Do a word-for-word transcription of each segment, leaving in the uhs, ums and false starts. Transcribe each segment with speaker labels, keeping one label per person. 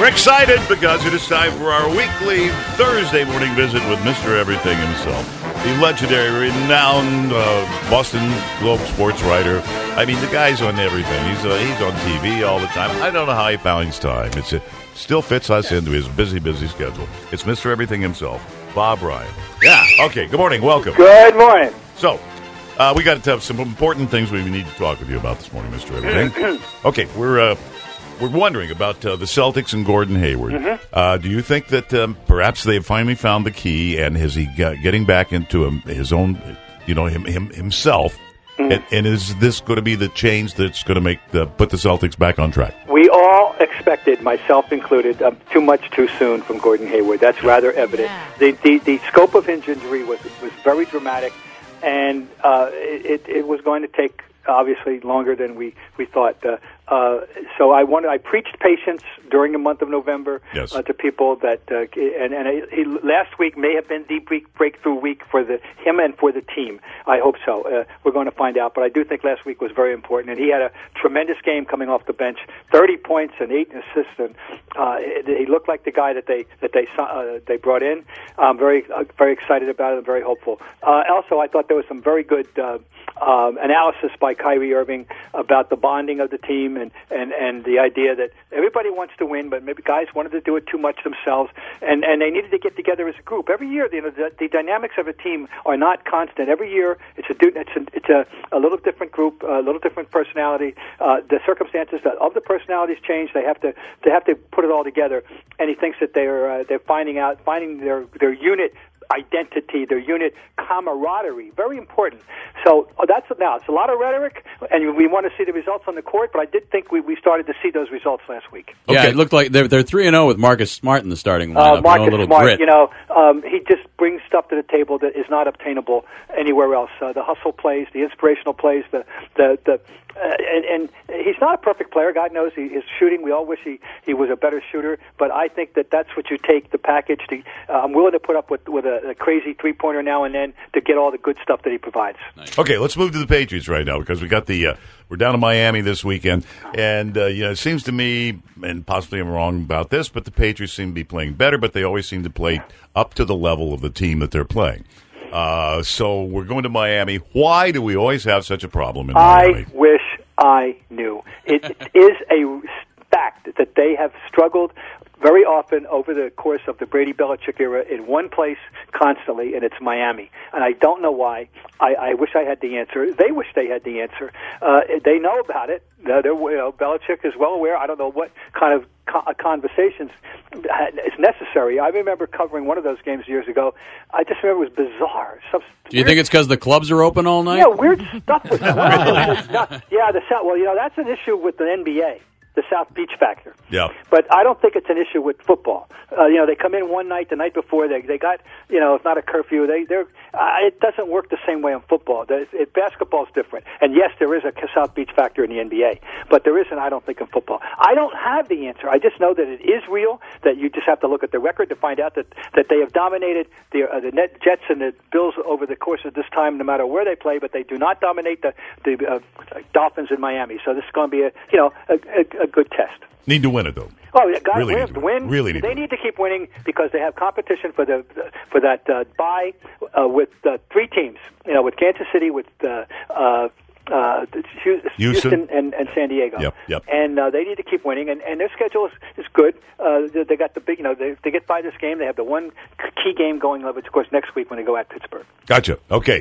Speaker 1: We're excited because it is time for our weekly Thursday morning visit with Mister Everything himself. The legendary, renowned uh, Boston Globe sports writer. I mean, the guy's on everything. He's uh, he's on T V all the time. I don't know how he found his time. It's uh, still fits us into his busy, busy schedule. It's Mister Everything himself, Bob Ryan. Yeah. Okay. Good morning. Welcome.
Speaker 2: Good morning.
Speaker 1: So, uh, we got to have some important things we need to talk with you about this morning, Mister Everything. Okay, we're uh, we're wondering about uh, the Celtics and Gordon Hayward. Mm-hmm. Uh, do you think that um, perhaps they've finally found the key, and is he got, getting back into him, his own, you know, him, him himself? Mm-hmm. And, and is this going to be the change that's going to make the, put the Celtics back on track?
Speaker 2: We all expected, myself included, uh, too much too soon from Gordon Hayward. That's rather evident.
Speaker 3: Yeah.
Speaker 2: The, the the scope of his injury was was very dramatic, and uh, it, it was going to take obviously longer than we we thought. Uh, uh, so I wanted, I preached patience during the month of November
Speaker 1: yes.
Speaker 2: uh, to people that, uh, and, and I, he, last week may have been the break, breakthrough week for the him and for the team. I hope so. Uh, we're going to find out, but I do think last week was very important, and he had a tremendous game coming off the bench, thirty points and eight assists, and uh, he looked like the guy that they that they uh, they brought in. I'm very uh, very excited about it. I'm very hopeful. Uh, also, I thought there was some very good uh, um, analysis by Kyrie Irving about the bonding of the team. And, and, and the idea that everybody wants to win, but maybe guys wanted to do it too much themselves, and, and they needed to get together as a group. Every year, you know, the, the dynamics of a team are not constant. Every year, it's a it's a, it's a, a little different group, a little different personality. Uh, the circumstances of the personalities change. They have to they have to put it all together. And he thinks that they're uh, they're finding out finding their their unit identity, their unit camaraderie, very important. So oh, that's now it's a lot of rhetoric, and we want to see the results on the court. But I did think we, we started to see those results last week.
Speaker 4: Yeah,
Speaker 1: okay.
Speaker 4: It looked like they're they're three and zero with Marcus Smart in the starting
Speaker 2: Uh,
Speaker 4: lineup.
Speaker 2: Marcus
Speaker 4: you know, a little
Speaker 2: Smart,
Speaker 4: grit.
Speaker 2: you know, um, he just brings stuff to the table that is not obtainable anywhere else. Uh, the hustle plays, the inspirational plays, the the the. Uh, and, and he's not a perfect player. God knows he is shooting. We all wish he, he was a better shooter. But I think that that's what you take the package. To, uh, I'm willing to put up with, with a, a crazy three-pointer now and then to get all the good stuff that he provides.
Speaker 4: Nice.
Speaker 1: Okay, let's move to the Patriots right now because we got the uh, we're down in Miami this weekend, and uh, you know it seems to me, and possibly I'm wrong about this, but the Patriots seem to be playing better, but they always seem to play up to the level of the team that they're playing. Uh, so we're going to Miami. Why do we always have such a problem in Miami?
Speaker 2: I wish I knew. It is a fact that they have struggled very often over the course of the Brady Belichick era in one place constantly, and it's Miami. And I don't know why. I, I wish I had the answer. They wish they had the answer. Uh, they know about it. They're, you know, Belichick is well aware. I don't know what kind of co- conversations is necessary. I remember covering one of those games years ago. I just remember it was bizarre. Some
Speaker 4: Do you think it's because the clubs are open all night?
Speaker 2: Yeah, weird stuff was going on. Yeah, the South. Well, you know, that's an issue with the N B A. The South Beach factor.
Speaker 1: Yeah.
Speaker 2: But I don't think it's an issue with football. Uh, you know, they come in one night, the night before, they they got, you know, it's not a curfew. They, they're, uh, it doesn't work the same way in football. The, it, basketball's different. And yes, there is a South Beach factor in the N B A, but there isn't, I don't think, in football. I don't have the answer. I just know that it is real, that you just have to look at the record to find out that, that they have dominated the, uh, the Net Jets and the Bills over the course of this time, no matter where they play, but they do not dominate the, the uh, Dolphins in Miami. So this is going to be a, you know, a, a, a good test.
Speaker 1: Need to win it, though.
Speaker 2: Oh, yeah, guys,
Speaker 1: Really
Speaker 2: we
Speaker 1: need
Speaker 2: have
Speaker 1: to
Speaker 2: to win.
Speaker 1: Really need
Speaker 2: they
Speaker 1: to
Speaker 2: need to keep winning because they have competition for the for that uh, bye uh, with uh, three teams. You know, with Kansas City, with uh, uh, uh, Houston,
Speaker 1: Houston.
Speaker 2: and, and San Diego.
Speaker 1: Yep, yep.
Speaker 2: And uh, they need to keep winning, and, and their schedule is, is good. Uh, they, they got the big, you know, they, they get by this game. They have the one key game going, which of course next week when they go at Pittsburgh.
Speaker 1: Gotcha. Okay.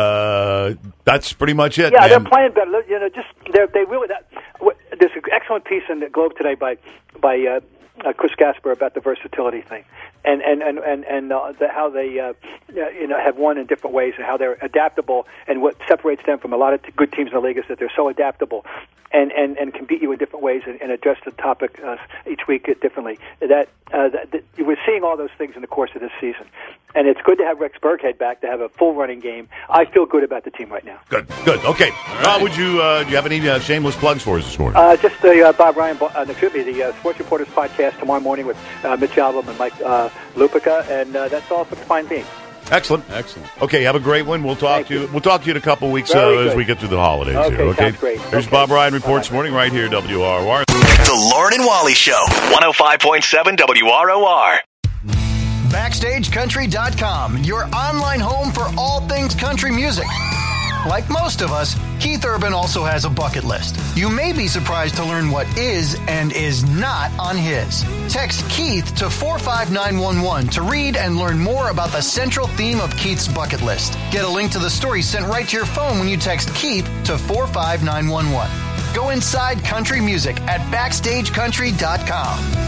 Speaker 1: Uh, that's pretty much it.
Speaker 2: Yeah,
Speaker 1: man.
Speaker 2: they're playing better. You know, just they're, they really. That, what, there's an excellent piece in the Globe today by by uh, uh, Chris Gasper about the versatility thing, and and and and, and uh, the, how they uh, you know have won in different ways, and how they're adaptable. And what separates them from a lot of t- good teams in the league is that they're so adaptable, and, and, and can beat you in different ways and, and address the topic uh, each week differently. That, uh, that, that we're seeing all those things in the course of this season, and it's good to have Rex Burkhead back to have a full running game. I feel good about the team right now.
Speaker 1: Good, good. Okay. Uh, would you uh, do you have any uh, shameless plugs for us this morning?
Speaker 2: Uh, just the uh, Bob Ryan, uh, excuse me, the uh, Sports Reporters podcast tomorrow morning with uh, Mitch Albom and Mike uh, Lupica, and uh, that's all for the fine being.
Speaker 1: Excellent.
Speaker 4: Excellent.
Speaker 1: Okay, have a great one. We'll talk
Speaker 2: Thank
Speaker 1: to you.
Speaker 2: you.
Speaker 1: We'll talk to you in a couple of weeks uh,
Speaker 2: Very
Speaker 1: as
Speaker 2: good.
Speaker 1: we get through the holidays
Speaker 2: Okay,
Speaker 1: here. Okay,
Speaker 2: sounds great.
Speaker 1: There's
Speaker 2: Okay.
Speaker 1: Bob Ryan reports
Speaker 2: Bye-bye.
Speaker 1: morning right here, W R O R.
Speaker 3: The Lauren and Wally Show, one oh five point seven W R O R.
Speaker 5: Backstage Country dot com, your online home for all things country music. Like most of us, Keith Urban also has a bucket list. You may be surprised to learn what is and is not on his. Text Keith to four five nine one one to read and learn more about the central theme of Keith's bucket list. Get a link to the story sent right to your phone when you text Keith to four five nine one one. Go inside country music at Backstage Country dot com.